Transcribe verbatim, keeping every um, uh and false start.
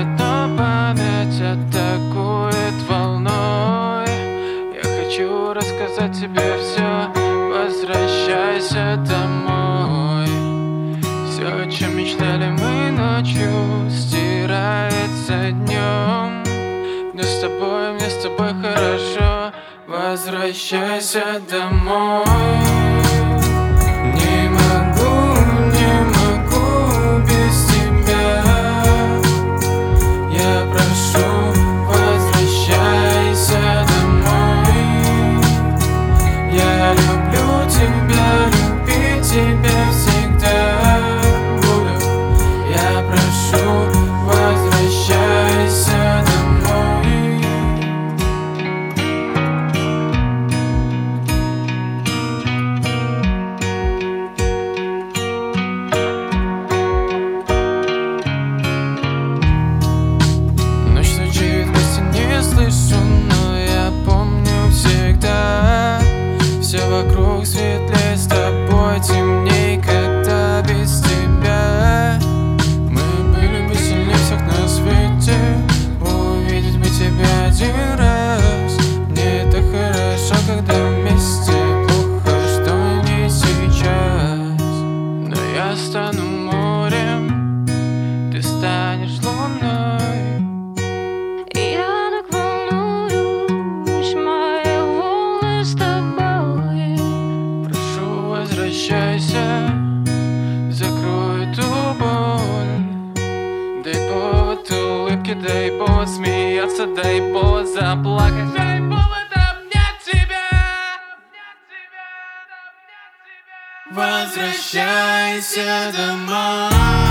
но память атакует волной. Я хочу рассказать тебе все, возвращайся домой. Все, о чем мечтали мы ночью, стирается днем. Мне с тобой, мне с тобой хорошо, возвращайся домой. Не могу, не могу без тебя. Я прошу, возвращайся домой. Я люблю тебя, любить тебя всегда буду. Я прошу, возвращайся домой. Ночь стучит, вместе не слышу, но я помню всегда. Все вокруг светлее с тобой, темней, когда без тебя. Мы были бы сильнее всех на свете. Увидеть бы тебя один раз. Мне так хорошо, когда вместе. Плохо, что не сейчас. Но я стану морем, ты станешь луной. Я так волнуюсь, мои волны с тобой. Прошу, возвращайся, закрой эту боль. Дай повод улыбки, дай повод смеяться, дай повод заплакать, дай повод обнять тебя. Возвращайся домой.